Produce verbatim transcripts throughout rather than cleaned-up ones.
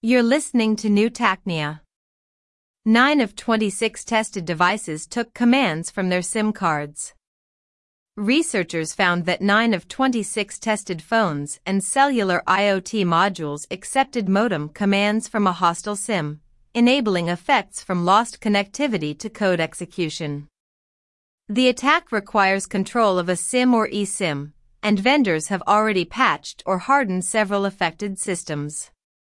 You're listening to New Tachnia. Nine of twenty-six tested devices took commands from their SIM cards. Researchers found that nine of twenty-six tested phones and cellular IoT modules accepted modem commands from a hostile SIM, enabling effects from lost connectivity to code execution. The attack requires control of a SIM or eSIM, and vendors have already patched or hardened several affected systems.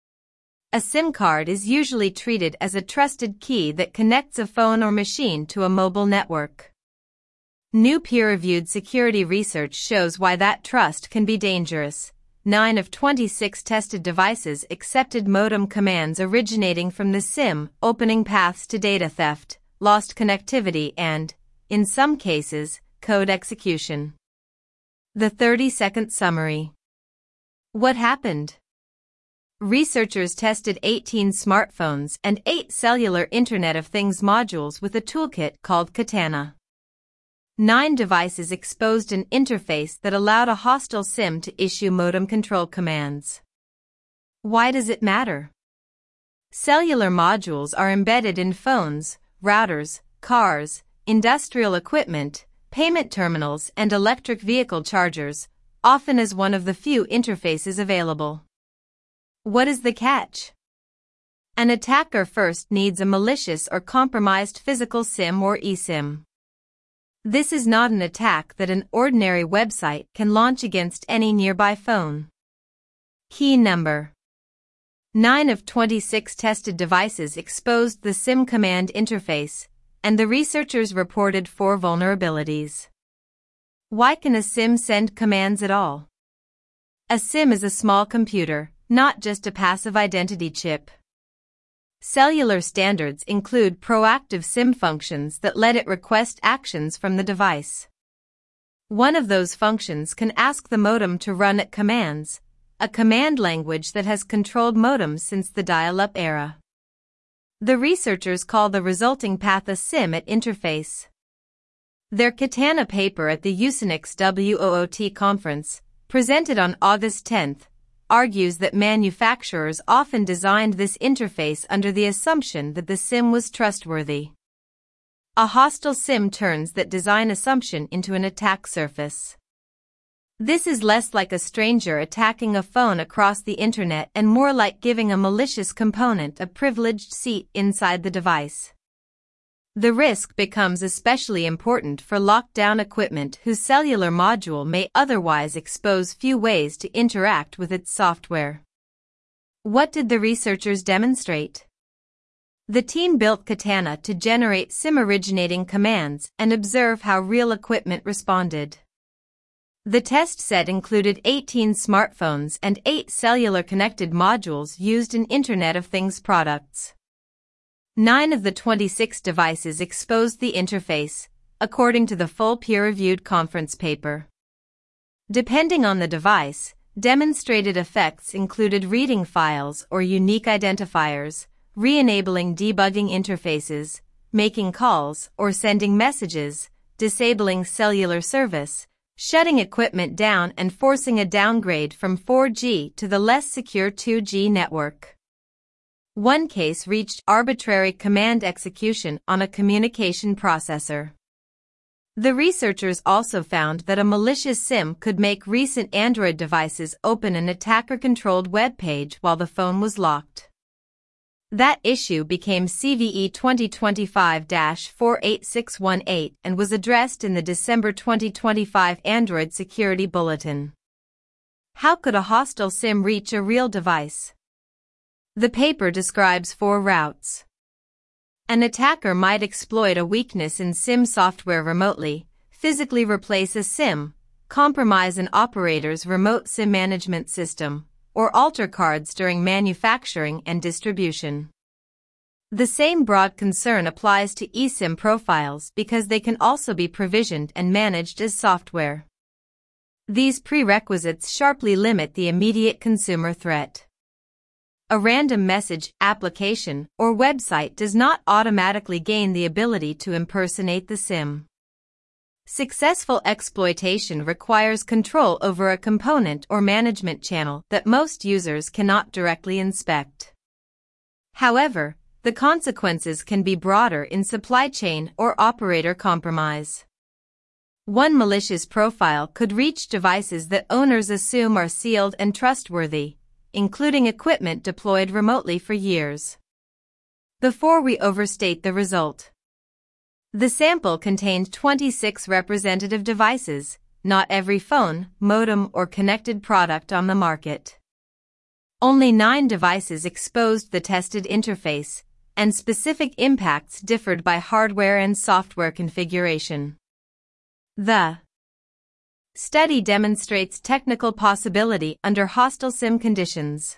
A SIM card is usually treated as a trusted key that connects a phone or machine to a mobile network. New peer-reviewed security research shows why that trust can be dangerous. Nine of twenty-six tested devices accepted modem commands originating from the SIM, opening paths to data theft, lost connectivity and, in some cases, code execution. The thirty-second summary. What happened? Researchers tested eighteen smartphones and eight cellular Internet of Things modules with a toolkit called Katana. Nine devices exposed an interface that allowed a hostile SIM to issue modem control commands. Why does it matter? Cellular modules are embedded in phones, routers, cars, industrial equipment, payment terminals, and electric vehicle chargers, often as one of the few interfaces available. What is the catch? An attacker first needs a malicious or compromised physical SIM or eSIM. This is not an attack that an ordinary website can launch against any nearby phone. Key number. Nine of twenty-six tested devices exposed the SIM command interface, and the researchers reported four vulnerabilities. Why can a SIM send commands at all? A SIM is a small computer, not just a passive identity chip. Cellular standards include proactive SIM functions that let it request actions from the device. One of those functions can ask the modem to run at commands, a command language that has controlled modems since the dial-up era. The researchers call the resulting path a SIM at interface. Their Katana paper at the Usenix WOOT conference, presented on August tenth, argues that manufacturers often designed this interface under the assumption that the SIM was trustworthy. A hostile SIM turns that design assumption into an attack surface. This is less like a stranger attacking a phone across the internet and more like giving a malicious component a privileged seat inside the device. The risk becomes especially important for locked-down equipment whose cellular module may otherwise expose few ways to interact with its software. What did the researchers demonstrate? The team built Katana to generate SIM-originating commands and observe how real equipment responded. The test set included eighteen smartphones and eight cellular-connected modules used in Internet of Things products. Nine of the twenty-six devices exposed the interface, according to the full peer-reviewed conference paper. Depending on the device, demonstrated effects included reading files or unique identifiers, re-enabling debugging interfaces, making calls or sending messages, disabling cellular service, shutting equipment down and forcing a downgrade from four G to the less secure two G network. One case reached arbitrary command execution on a communication processor. The researchers also found that a malicious SIM could make recent Android devices open an attacker-controlled web page while the phone was locked. That issue became C V E twenty twenty-five dash four eight six one eight and was addressed in the December twenty twenty-five Android Security Bulletin. How could a hostile SIM reach a real device? The paper describes four routes. An attacker might exploit a weakness in SIM software remotely, physically replace a SIM, compromise an operator's remote SIM management system, or alter cards during manufacturing and distribution. The same broad concern applies to eSIM profiles because they can also be provisioned and managed as software. These prerequisites sharply limit the immediate consumer threat. A random message, application, or website does not automatically gain the ability to impersonate the SIM. Successful exploitation requires control over a component or management channel that most users cannot directly inspect. However, the consequences can be broader in supply chain or operator compromise. One malicious profile could reach devices that owners assume are sealed and trustworthy, including equipment deployed remotely for years. Before we overstate the result. The sample contained twenty-six representative devices, not every phone, modem, or connected product on the market. Only nine devices exposed the tested interface, and specific impacts differed by hardware and software configuration. The study demonstrates technical possibility under hostile SIM conditions.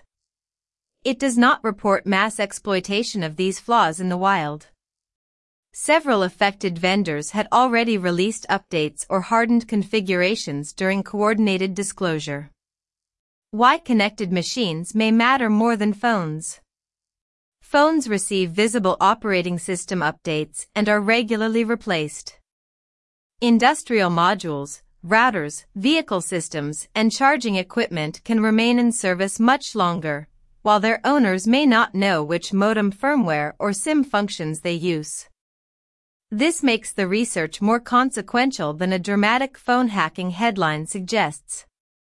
It does not report mass exploitation of these flaws in the wild. Several affected vendors had already released updates or hardened configurations during coordinated disclosure. Why connected machines may matter more than phones. Phones receive visible operating system updates and are regularly replaced. Industrial modules, routers, vehicle systems, and charging equipment can remain in service much longer, while their owners may not know which modem firmware or SIM functions they use. This makes the research more consequential than a dramatic phone hacking headline suggests.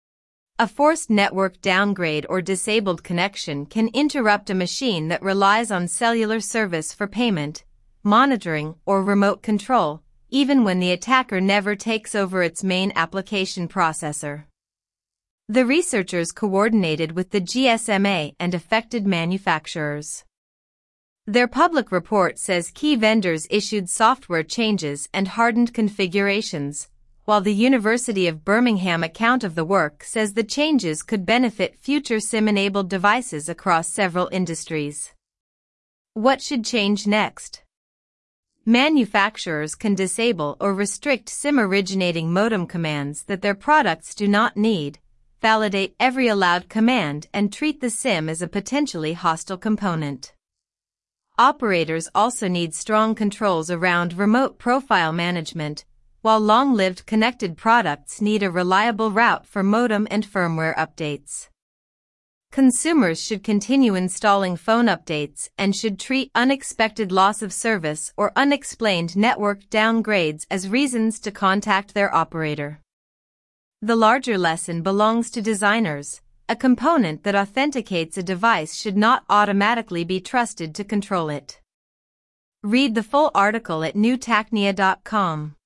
A forced network downgrade or disabled connection can interrupt a machine that relies on cellular service for payment, monitoring, or remote control, even when the attacker never takes over its main application processor. The researchers coordinated with the G S M A and affected manufacturers. Their public report says key vendors issued software changes and hardened configurations, while the University of Birmingham account of the work says the changes could benefit future SIM-enabled devices across several industries. What should change next? Manufacturers can disable or restrict SIM-originating modem commands that their products do not need, validate every allowed command, and treat the SIM as a potentially hostile component. Operators also need strong controls around remote profile management, while long-lived connected products need a reliable route for modem and firmware updates. Consumers should continue installing phone updates and should treat unexpected loss of service or unexplained network downgrades as reasons to contact their operator. The larger lesson belongs to designers. A component that authenticates a device should not automatically be trusted to control it. Read the full article at new tacnia dot com.